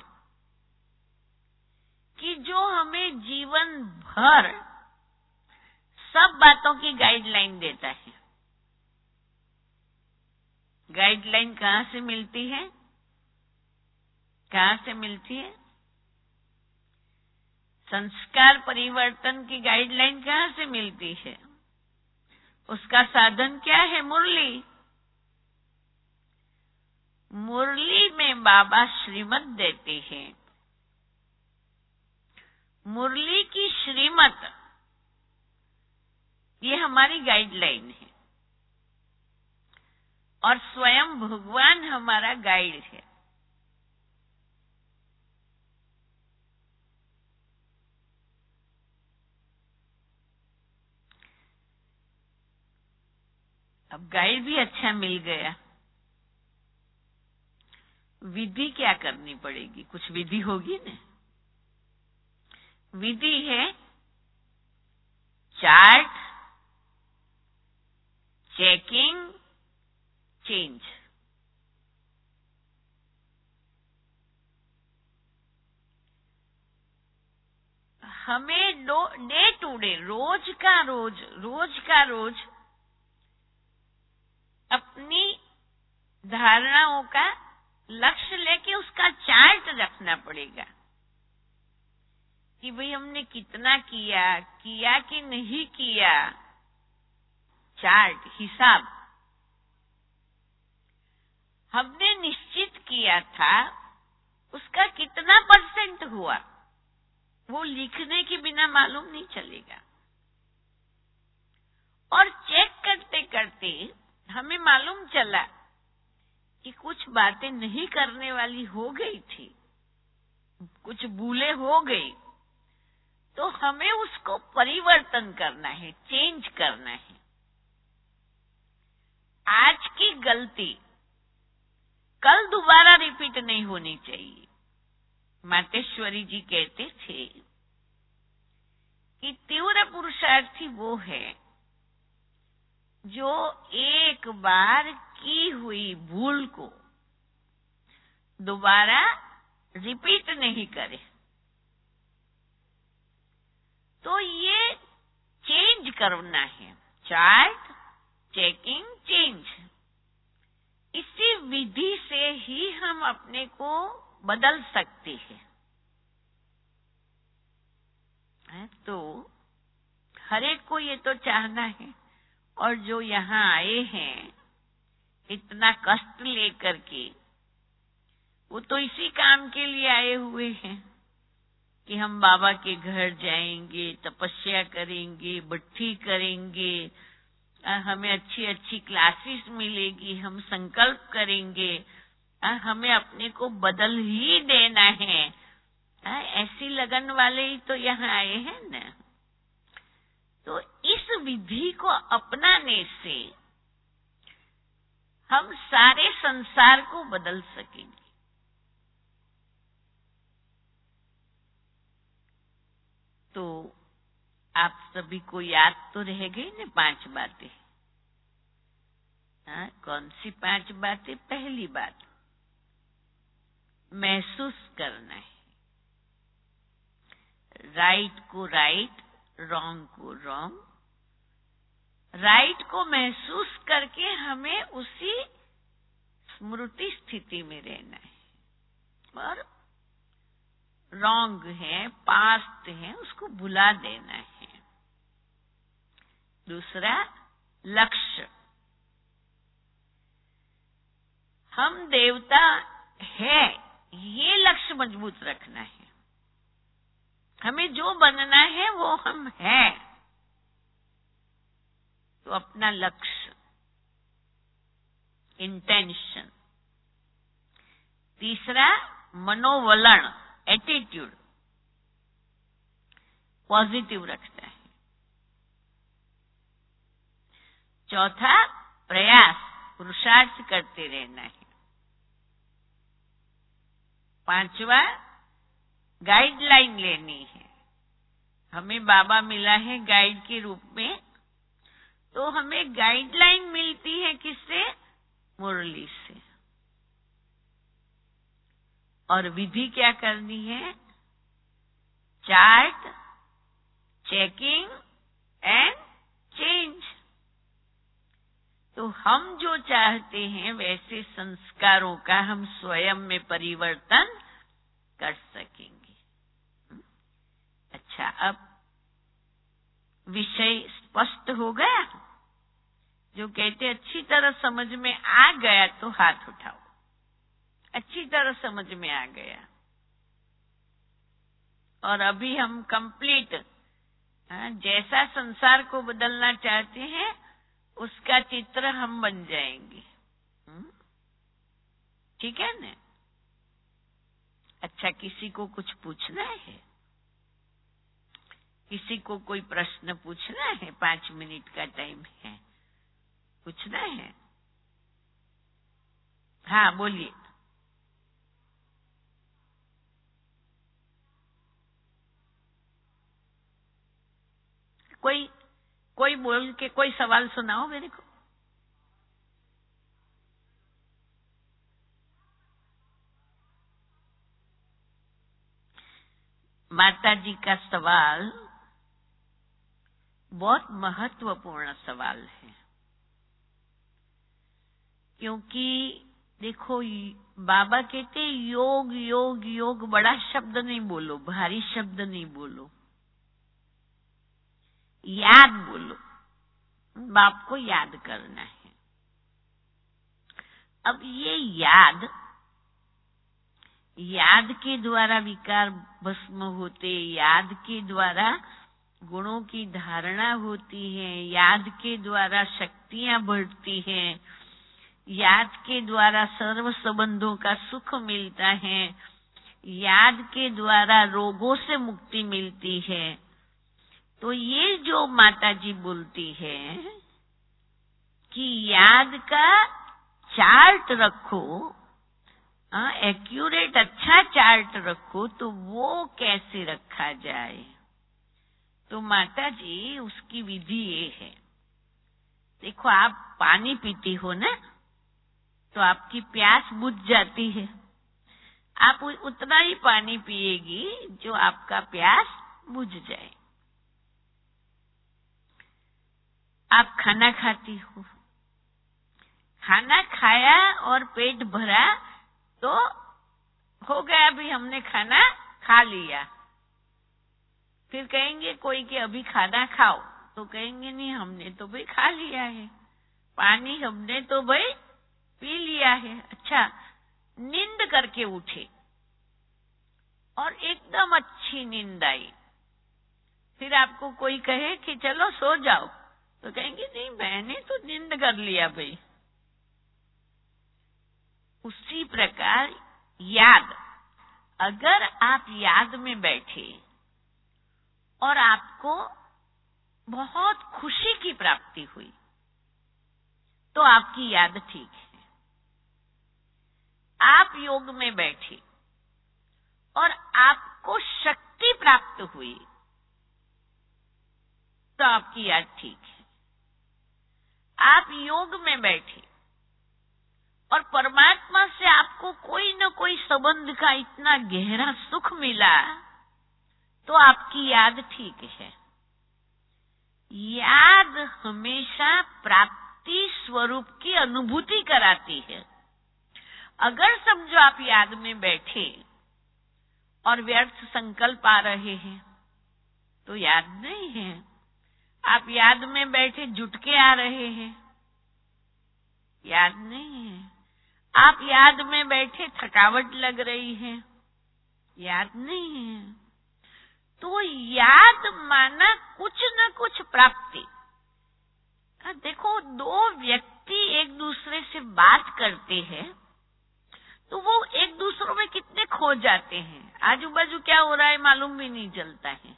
A: कि जो हमें जीवन भर सब बातों की गाइडलाइन देता है। गाइडलाइन कहां से मिलती है? कहां से मिलती है? संस्कार परिवर्तन की गाइडलाइन कहां से मिलती है? उसका साधन क्या है? मुरली। मुरली में बाबा श्रीमत देते हैं। मुरली की श्रीमत ये हमारी गाइडलाइन है और स्वयं भगवान हमारा गाइड है। अब गाइड भी अच्छा मिल गया, विधि क्या करनी पड़ेगी? कुछ विधि होगी ना। विधि है चार्ट, चेकिंग, चेंज। हमें डे टू डे, रोज का रोज, रोज का रोज अपनी धारणाओं का लक्ष्य लेके उसका चार्ट रखना पड़ेगा कि भाई हमने कितना किया, किया कि नहीं किया। चार्ट, हिसाब। हमने निश्चित किया था उसका कितना परसेंट हुआ, वो लिखने के बिना मालूम नहीं चलेगा। और चेक करते करते हमें मालूम चला कि कुछ बातें नहीं करने वाली हो गई थी, कुछ भूले हो गई, तो हमें उसको परिवर्तन करना है, चेंज करना है। आज की गलती कल दोबारा रिपीट नहीं होनी चाहिए। मातेश्वरी जी कहते थे कि तीव्र पुरुषार्थी वो है जो एक बार की हुई भूल को दोबारा रिपीट नहीं करे। तो ये चेंज करना है, चार्ट, चेकिंग, चेंज। इसी विधि से ही हम अपने को बदल सकते हैं। तो हर एक को ये तो चाहना है, और जो यहाँ आए हैं इतना कष्ट लेकर के, वो तो इसी काम के लिए आए हुए हैं कि हम बाबा के घर जाएंगे, तपस्या करेंगे, भट्ठी करेंगे, हमें अच्छी अच्छी क्लासेस मिलेगी, हम संकल्प करेंगे, हमें अपने को बदल ही देना है। ऐसी लगन वाले ही तो यहाँ आए हैं ना। तो इस विधि को अपनाने से हम सारे संसार को बदल सकेंगे। तो आप सभी को याद तो रह गई ना पांच बातें। हाँ, कौन सी पांच बातें? पहली बात, महसूस करना है, राइट को राइट, रॉन्ग को रॉन्ग। राइट को महसूस करके हमें उसी स्मृति स्थिति में रहना है, और रॉन्ग है, पास्ट है, उसको भुला देना है। दूसरा, लक्ष्य, हम देवता है ये लक्ष्य मजबूत रखना है। हमें जो बनना है वो हम हैं, तो अपना लक्ष्य, इंटेंशन। तीसरा, मनोवलन, एटीट्यूड पॉजिटिव रखता है। चौथा, प्रयास, पुरुषार्थ करते रहना है। पांचवा, गाइडलाइन लेनी है। हमें बाबा मिला है गाइड के रूप में, तो हमें गाइडलाइन मिलती है किससे? मुरली से। और विधि क्या करनी है? Chart, checking and change. तो हम जो चाहते हैं वैसे संस्कारों का हम स्वयं में परिवर्तन कर सकेंगे। अच्छा, अब विषय स्पष्ट हो गया? जो कहते अच्छी तरह समझ में आ गया तो हाथ उठाओ। अच्छी तरह समझ में आ गया। और अभी हम कंप्लीट, जैसा संसार को बदलना चाहते हैं उसका चित्र हम बन जाएंगे। ठीक है ना? अच्छा, किसी को कुछ पूछना है? किसी को कोई प्रश्न पूछना है? पांच मिनट का टाइम है, पूछना है? हाँ, बोलिए। कोई कोई बोल के कोई सवाल सुनाओ मेरे को। माता जी का सवाल बहुत महत्वपूर्ण सवाल है, क्योंकि देखो बाबा कहते योग योग योग, बड़ा शब्द नहीं बोलो, भारी शब्द नहीं बोलो, याद बोलो। बाप को याद करना है। अब ये याद याद के द्वारा विकार भस्म होते, याद के द्वारा गुणों की धारणा होती है, याद के द्वारा शक्तियां बढ़ती हैं, याद के द्वारा सर्व संबंधों का सुख मिलता है, याद के द्वारा रोगों से मुक्ति मिलती है। तो ये जो माता जी बोलती है कि याद का चार्ट रखो, एक्यूरेट अच्छा चार्ट रखो, तो वो कैसे रखा जाए? तो माता जी उसकी विधि ये है। देखो, आप पानी पीती हो ना, तो आपकी प्यास बुझ जाती है। आप उतना ही पानी पिएगी जो आपका प्यास बुझ जाए। आप खाना खाती हो, खाना खाया और पेट भरा तो हो गया, अभी हमने खाना खा लिया। फिर कहेंगे कोई कि अभी खाना खाओ, तो कहेंगे नहीं, हमने तो भाई खा लिया है। पानी हमने तो भाई पी लिया है, अच्छा नींद करके उठे और एकदम अच्छी नींद आई, फिर आपको कोई कहे कि चलो सो जाओ, तो कहेंगे नहीं मैंने तो नींद कर लिया भाई। उसी प्रकार याद, अगर आप याद में बैठे और आपको बहुत खुशी की प्राप्ति हुई तो आपकी याद ठीक है। आप योग में बैठे और आपको शक्ति प्राप्त हुई तो आपकी याद ठीक है। आप योग में बैठे और परमात्मा से आपको कोई न कोई संबंध का इतना गहरा सुख मिला तो आपकी याद ठीक है। याद हमेशा प्राप्ति स्वरूप की अनुभूति कराती है। अगर समझो आप याद में बैठे और व्यर्थ संकल्प आ रहे हैं तो याद नहीं है। आप याद में बैठे जुटके आ रहे हैं, याद नहीं है। आप याद में बैठे थकावट लग रही है, याद नहीं है। तो याद माना कुछ न कुछ प्राप्ति। देखो, दो व्यक्ति एक दूसरे से बात करते हैं तो वो एक दूसरों में कितने खो जाते हैं, आजू बाजू क्या हो रहा है मालूम भी नहीं चलता है।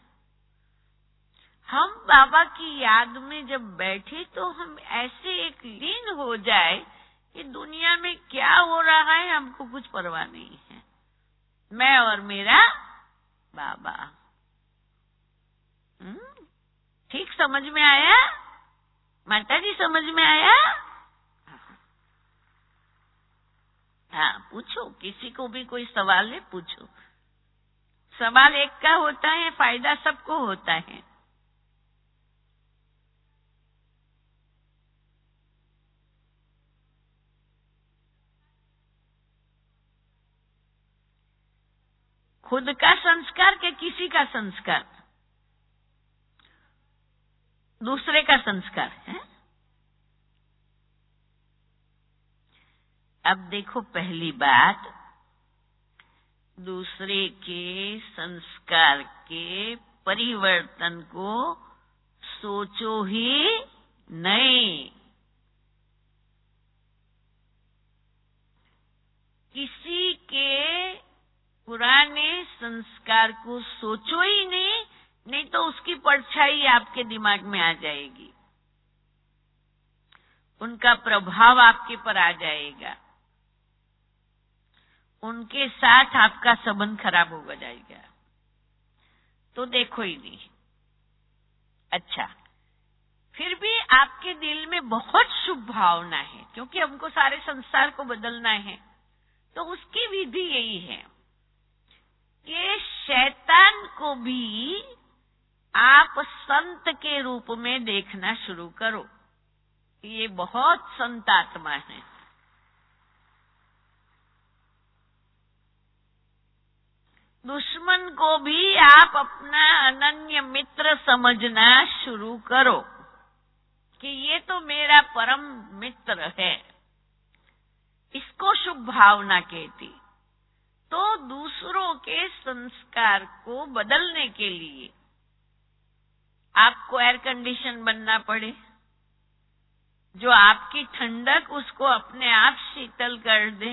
A: हम बाबा की याद में जब बैठे तो हम ऐसे एक लीन हो जाए कि दुनिया में क्या हो रहा है हमको कुछ परवाह नहीं है, मैं और मेरा बाबा। ठीक समझ में आया माता जी? समझ में आया? हाँ, पूछो, किसी को भी कोई सवाल है पूछो। सवाल एक का होता है, फायदा सबको होता है। खुद का संस्कार के किसी का संस्कार? दूसरे का संस्कार है। अब देखो, पहली बात, दूसरे के संस्कार के परिवर्तन को सोचो ही नहीं। किसी के पुराने संस्कार को सोचो ही नहीं, नहीं तो उसकी परछाई आपके दिमाग में आ जाएगी, उनका प्रभाव आपके पर आ जाएगा, उनके साथ आपका संबंध खराब हो जाएगा। तो देखो ही नहीं। अच्छा, फिर भी आपके दिल में बहुत शुभ भावना है, क्योंकि हमको सारे संसार को बदलना है, तो उसकी विधि यही है कि शैतान को भी आप संत के रूप में देखना शुरू करो। ये बहुत संत आत्मा है। दुश्मन को भी आप अपना अनन्य मित्र समझना शुरू करो कि ये तो मेरा परम मित्र है, इसको शुभ भावना कहती। तो दूसरों के संस्कार को बदलने के लिए आपको एयर कंडीशन बनना पड़े, जो आपकी ठंडक उसको अपने आप शीतल कर दे।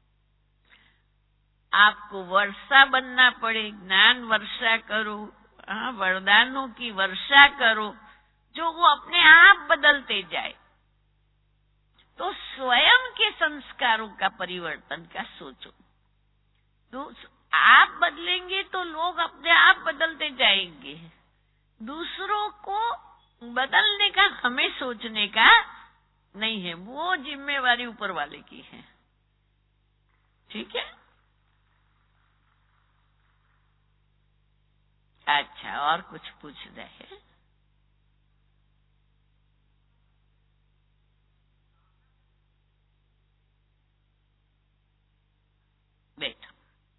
A: आपको वर्षा बनना पड़े, ज्ञान वर्षा करो, हाँ, वरदानों की वर्षा करो, जो वो अपने आप बदलते जाए। तो स्वयं के संस्कारों का परिवर्तन का सोचो। तो आप बदलेंगे तो लोग अपने आप बदलते जाएंगे। दूसरों को बदलने का हमें सोचने का नहीं है, वो जिम्मेवारी ऊपर वाले की है। ठीक है? अच्छा, और कुछ पूछ रहे हैं? बेटा,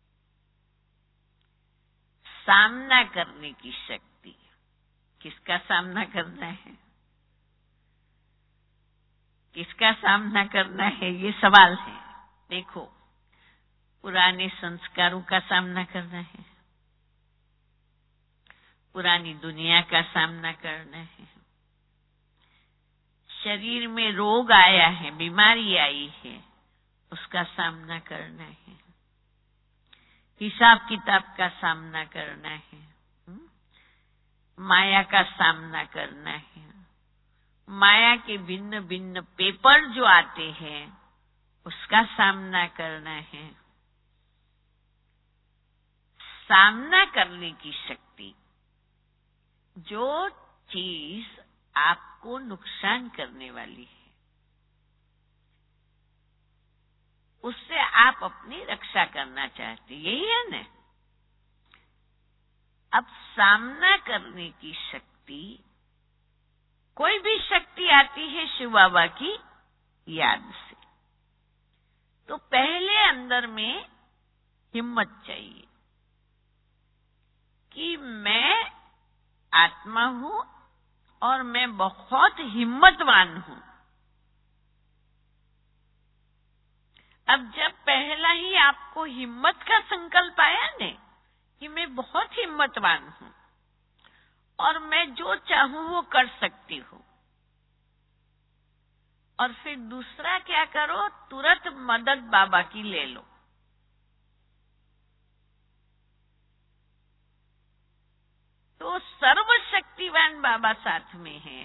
A: सामना करने की शक्ति किसका सामना करना है? किसका सामना करना है, ये सवाल है। देखो, पुराने संस्कारों का सामना करना है, पुरानी दुनिया का सामना करना है, शरीर में रोग आया है, बीमारी आई है, उसका सामना करना है, हिसाब किताब का सामना करना है, माया का सामना करना है, माया के भिन्न भिन्न पेपर जो आते हैं उसका सामना करना है। सामना करने की शक्ति, जो चीज आपको नुकसान करने वाली है उससे आप अपनी रक्षा करना चाहते, यही है ना। अब सामना करने की शक्ति, कोई भी शक्ति आती है शिव बाबा की याद से, तो पहले अंदर में हिम्मत चाहिए कि मैं आत्मा हूं और मैं बहुत हिम्मतवान हूं। अब जब पहला ही आपको हिम्मत का संकल्प आया ने कि मैं बहुत हिम्मतवान हूं और मैं जो चाहूं वो कर सकती हूं, और फिर दूसरा क्या करो, तुरंत मदद बाबा की ले लो। तो सर्वशक्तिवान बाबा साथ में है,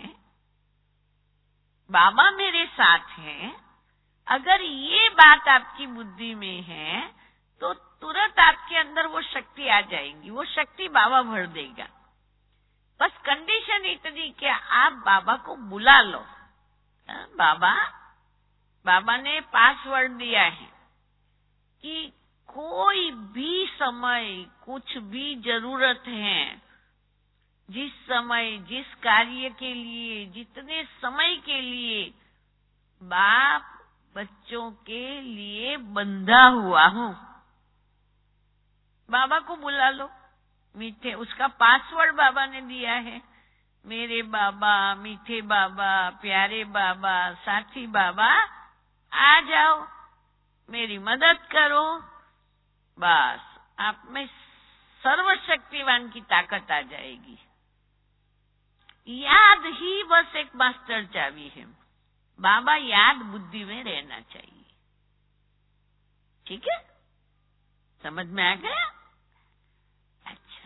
A: बाबा मेरे साथ हैं। अगर ये बात आपकी बुद्धि में है तो तुरंत आपके अंदर वो शक्ति आ जाएगी, वो शक्ति बाबा भर देगा। बस कंडीशन इतनी कि आप बाबा को बुला लो। बाबा बाबा ने पासवर्ड दिया है कि कोई भी समय कुछ भी जरूरत है, जिस समय जिस कार्य के लिए जितने समय के लिए बाप बच्चों के लिए बंधा हुआ हूं, बाबा को बुला लो। मीठे, उसका पासवर्ड बाबा ने दिया है, मेरे बाबा, मीठे बाबा, प्यारे बाबा, साथी बाबा, आ जाओ, मेरी मदद करो। बस आप में सर्वशक्तिवान की ताकत आ जाएगी। याद ही बस एक मास्टर चाबी है। बाबा याद बुद्धि में रहना चाहिए। ठीक है, समझ में आ गया? अच्छा,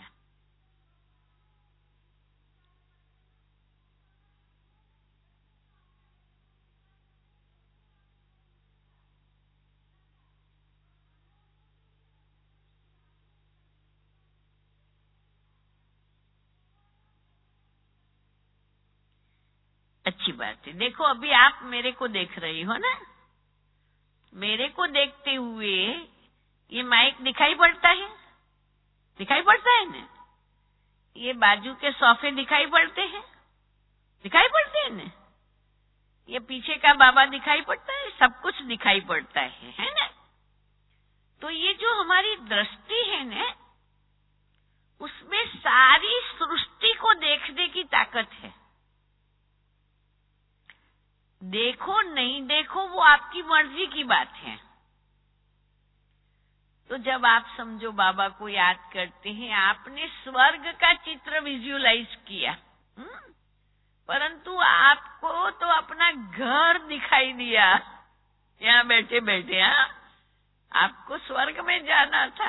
A: अच्छी बात है। देखो, अभी आप मेरे को देख रही हो ना, मेरे को देखते हुए ये माइक दिखाई पड़ता है, दिखाई पड़ता है ना? ये बाजू के सोफे दिखाई पड़ते हैं, दिखाई पड़ते हैं ना? ये पीछे का बाबा दिखाई पड़ता है, सब कुछ दिखाई पड़ता है, है ना? तो ये जो हमारी दृष्टि है ना, उसमें सारी सृष्टि को देखने की ताकत है। देखो नहीं देखो वो आपकी मर्जी की बात है। तो जब आप समझो बाबा को याद करते हैं, आपने स्वर्ग का चित्र विजुअलाइज किया, हुँ? परंतु आपको तो अपना घर दिखाई दिया यहाँ बैठे बैठे। हाँ, आपको स्वर्ग में जाना था,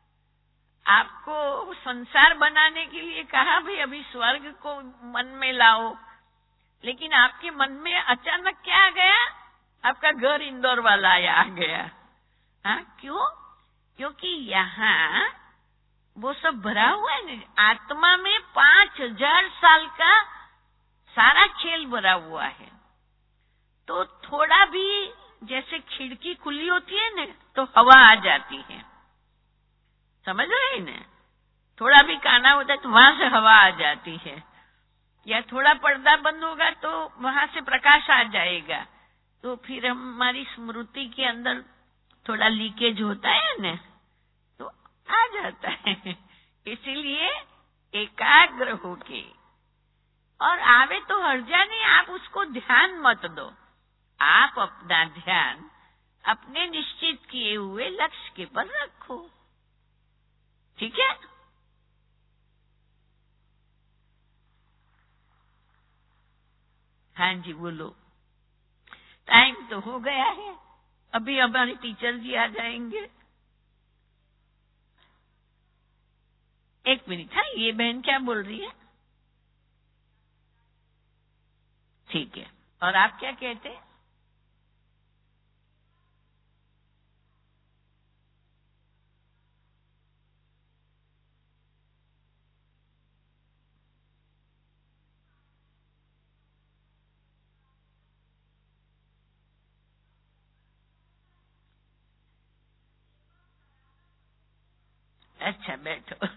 A: आपको संसार बनाने के लिए कहा भाई अभी स्वर्ग को मन में लाओ, लेकिन आपके मन में अचानक क्या आ गया? आपका घर इंदौर वाला आ गया। हाँ, क्यों? क्योंकि यहाँ वो सब भरा हुआ है ना, आत्मा में पांच हजार साल का सारा खेल भरा हुआ है। तो थोड़ा भी जैसे खिड़की खुली होती है ना तो हवा आ जाती है, समझ रहे ना? थोड़ा भी काना होता है तो वहां से हवा आ जाती है, या थोड़ा पर्दा बंद होगा तो वहां से प्रकाश आ जाएगा। तो फिर हमारी स्मृति के अंदर थोड़ा लीकेज होता है ना, तो आ जाता है। इसीलिए एकाग्र होके, और आवे तो हर्जा नहीं, आप उसको ध्यान मत दो, आप अपना ध्यान अपने निश्चित किए हुए लक्ष्य के पर रखो। ठीक है? हाँ जी, बोलो। टाइम तो हो गया है, अभी हमारे टीचर जी आ जाएंगे। एक मिनट। हाँ, ये बहन क्या बोल रही है? ठीक है, और आप क्या कहते हैं? अच्छा, बैठो।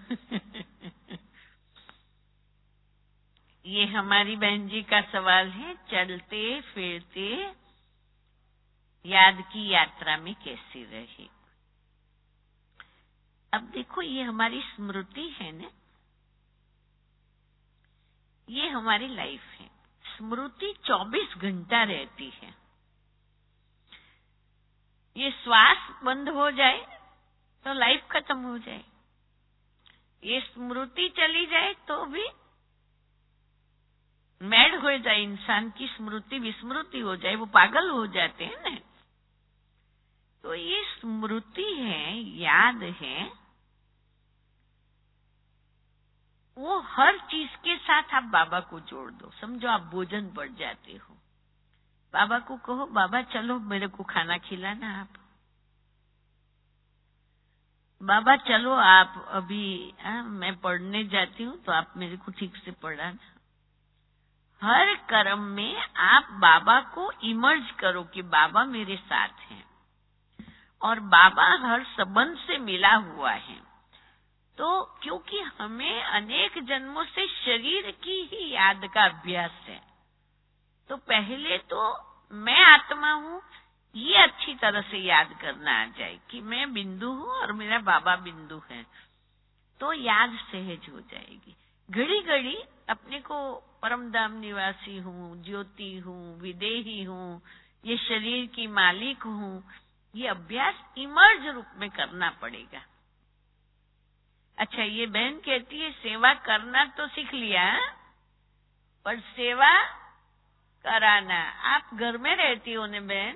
A: ये हमारी बहन जी का सवाल है, चलते फिरते याद की यात्रा में कैसे रहे। अब देखो, ये हमारी स्मृति है ना, ये हमारी लाइफ है। स्मृति चौबीस घंटा रहती है। ये श्वास बंद हो जाए तो लाइफ खत्म हो जाए, ये स्मृति चली जाए तो भी मैड हो जाए, इंसान की स्मृति विस्मृति हो जाए, वो पागल हो जाते हैं ना। तो ये स्मृति है, याद है, वो हर चीज के साथ आप बाबा को जोड़ दो। समझो आप भोजन बढ़ जाते हो, बाबा को कहो, बाबा चलो मेरे को खाना खिलाना। आप बाबा चलो आप अभी आ, मैं पढ़ने जाती हूँ तो आप मेरे को ठीक से पढ़ाना। हर कर्म में आप बाबा को इमर्ज करो कि बाबा मेरे साथ हैं और बाबा हर संबंध से मिला हुआ है। तो क्योंकि हमें अनेक जन्मों से शरीर की ही याद का अभ्यास है, तो पहले तो मैं आत्मा हूँ ये अच्छी तरह से याद करना आ जाए कि मैं बिंदु हूँ और मेरा बाबा बिंदु है, तो याद सहज हो जाएगी। घड़ी घड़ी अपने को परमधाम निवासी हूँ, ज्योति हूँ, विदेही हूँ, ये शरीर की मालिक हूँ, ये अभ्यास इमर्ज रूप में करना पड़ेगा। अच्छा, ये बहन कहती है सेवा करना तो सीख लिया, पर सेवा कराना आप घर में रहती हो ना बहन,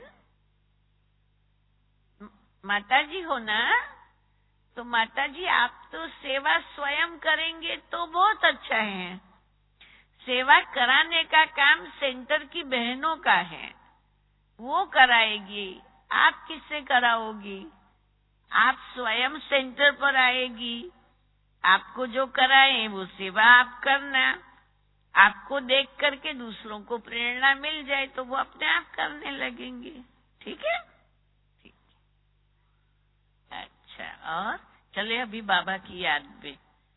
A: माता जी हो ना, तो माता जी आप तो सेवा स्वयं करेंगे तो बहुत अच्छा है। सेवा कराने का काम सेंटर की बहनों का है, वो कराएगी। आप किससे कराओगी? आप स्वयं सेंटर पर आएगी, आपको जो कराए वो सेवा आप करना। आपको देख करके दूसरों को प्रेरणा मिल जाए तो वो अपने आप करने लगेंगे। ठीक है? ठीक। अच्छा, और चले अभी बाबा की याद में।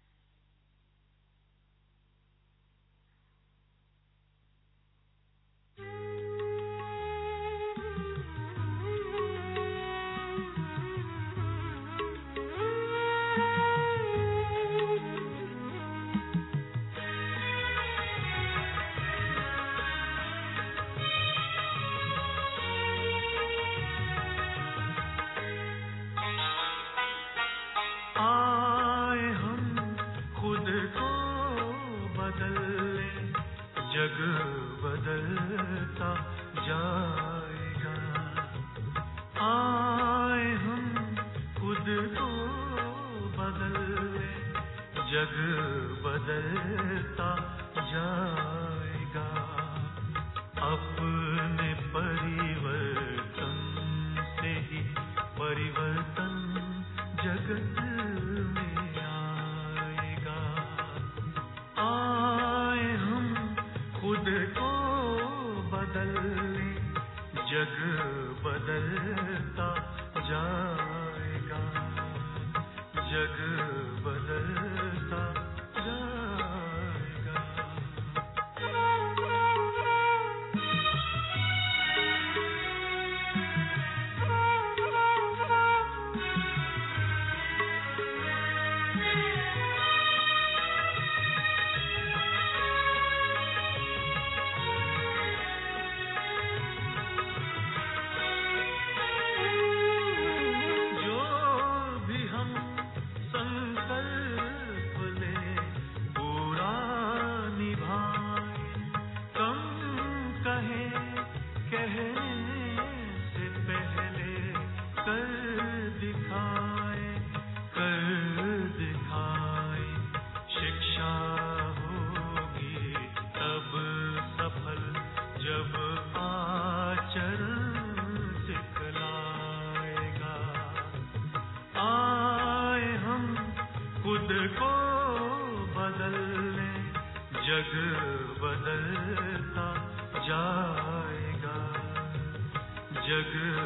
B: जग बदलता जाएगा। आए हम खुद को बदल ले, जग बदलता जाएगा। अपने परिवर्तन से ही परिवर्तन जगत में आएगा। आए हम खुद को बदल ले, जग बदलता जाएगा। जग बदलता जाएगा। जाएगा, जग